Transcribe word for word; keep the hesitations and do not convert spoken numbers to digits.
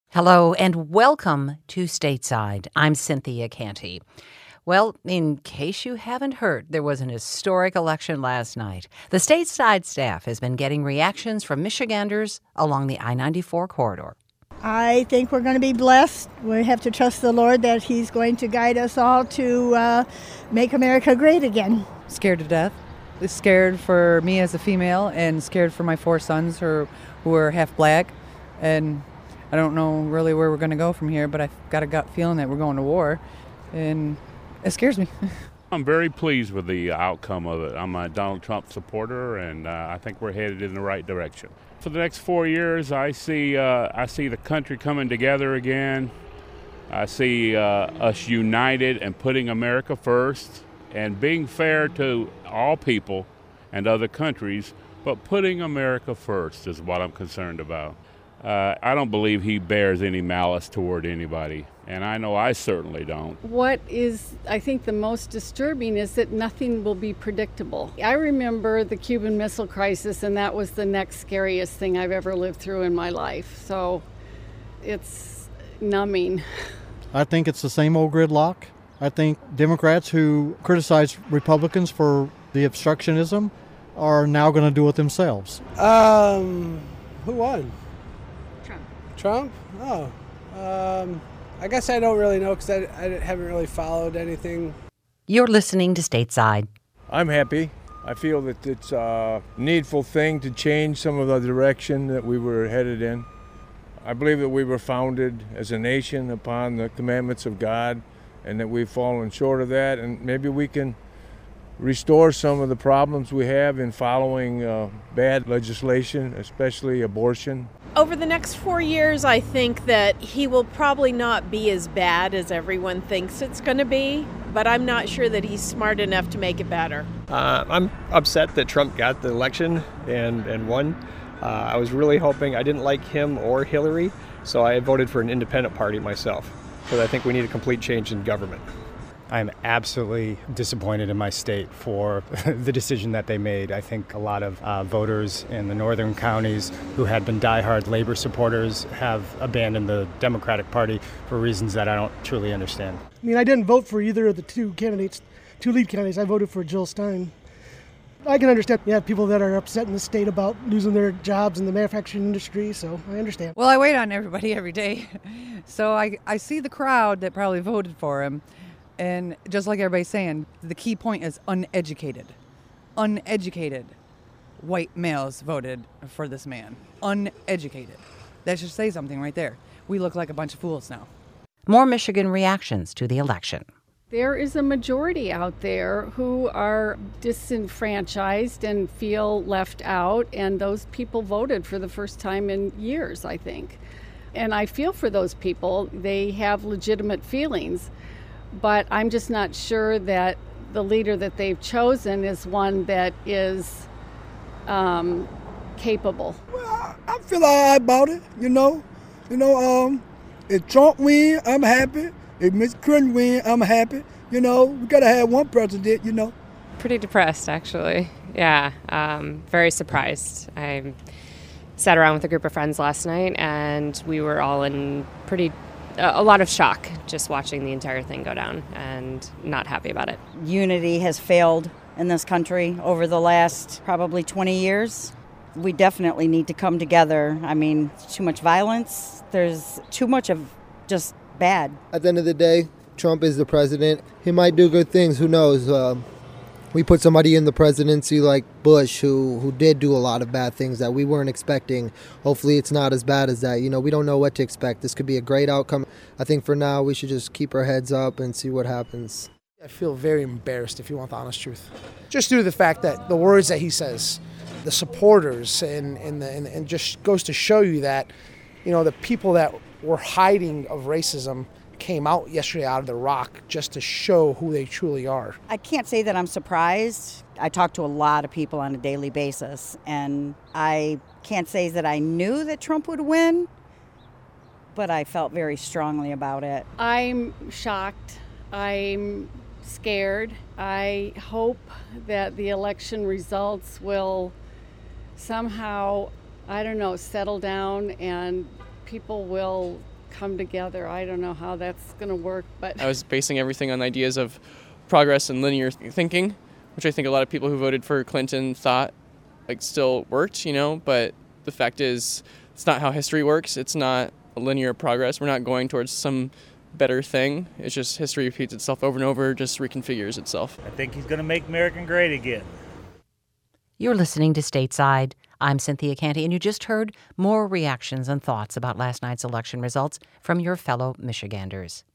Hello and welcome to Stateside. I'm Cynthia Canty. Well, in case you haven't heard, there was an historic election last night. The Stateside staff has been getting reactions from Michiganders along the I ninety-four corridor. I think we're going to be blessed. We have to trust the Lord that He's going to guide us all to uh, make America great again. Scared to death. Scared for me as a female and scared for my four sons who are, who are half black. And I don't know really where we're going to go from here, but I've got a gut feeling that we're going to war, and it scares me. I'm very pleased with the outcome of it. I'm a Donald Trump supporter, and uh, I think we're headed in the right direction. For the next four years, I see uh, I see the country coming together again. I see uh, us united and putting America first and being fair to all people and other countries, but putting America first is what I'm concerned about. Uh, I don't believe he bears any malice toward anybody, and I know I certainly don't. What is, I think, the most disturbing is that nothing will be predictable. I remember the Cuban Missile Crisis, and that was the next scariest thing I've ever lived through in my life. So it's numbing. I think it's the same old gridlock. I think Democrats who criticize Republicans for the obstructionism are now going to do it themselves. Um, who won? Trump. Trump? Oh, um, I guess I don't really know because I, I haven't really followed anything. You're listening to Stateside. I'm happy. I feel that it's a needful thing to change some of the direction that we were headed in. I believe that we were founded as a nation upon the commandments of God and that we've fallen short of that, and maybe we can restore some of the problems we have in following uh, bad legislation, especially abortion. Over the next four years, I think that he will probably not be as bad as everyone thinks it's going to be, but I'm not sure that he's smart enough to make it better. Uh, I'm upset that Trump got the election and, and won. Uh, I was really hoping, I didn't like him or Hillary, so I voted for an independent party myself, because I think we need a complete change in government. I'm absolutely disappointed in my state for the decision that they made. I think a lot of uh, voters in the northern counties who had been diehard labor supporters have abandoned the Democratic Party for reasons that I don't truly understand. I mean, I didn't vote for either of the two candidates, two lead candidates. I voted for Jill Stein. I can understand you have people that are upset in the state about losing their jobs in the manufacturing industry, so I understand. Well, I wait on everybody every day, so I, I see the crowd that probably voted for him. And just like everybody's saying, the key point is uneducated. Uneducated white males voted for this man. Uneducated. That should say something right there. We look like a bunch of fools now. More Michigan reactions to the election. There is a majority out there who are disenfranchised and feel left out, and those people voted for the first time in years, I think. And I feel for those people. They have legitimate feelings. But I'm just not sure that the leader that they've chosen is one that is um, capable. Well, I feel all right about it, you know. You know, um, if Trump win, I'm happy. If Mister Clinton win, I'm happy. You know, we gotta have one president, you know. Pretty depressed, actually. Yeah, um, very surprised. I sat around with a group of friends last night, and we were all in pretty a lot of shock just watching the entire thing go down and not happy about it. Unity has failed in this country over the last probably twenty years. We definitely need to come together. I mean, too much violence. There's too much of just bad. At the end of the day, Trump is the president. He might do good things. Who knows? Uh, we put somebody in the presidency like Bush who, who did do a lot of bad things that we weren't expecting. Hopefully it's not as bad as that. You know, we don't know what to expect. This could be a great outcome. I think for now we should just keep our heads up and see what happens. I feel very embarrassed, if you want the honest truth. Just due to the fact that the words that he says, the supporters, and, and, the, and, and just goes to show you that, you know, the people that were hiding of racism came out yesterday out of the rock just to show who they truly are. I can't say that I'm surprised. I talk to a lot of people on a daily basis, and I can't say that I knew that Trump would win, but I felt very strongly about it. I'm shocked. I'm scared. I hope that the election results will somehow, I don't know, settle down and people will come together. I don't know how that's going to work, but I was basing everything on ideas of progress and linear thinking, which I think a lot of people who voted for Clinton thought like still worked, you know, but the fact is it's not how history works. It's not a linear progress. We're not going towards some better thing. It's just history repeats itself over and over, just reconfigures itself. I think he's going to make America great again. You're listening to Stateside. I'm Cynthia Canty, and you just heard more reactions and thoughts about last night's election results from your fellow Michiganders.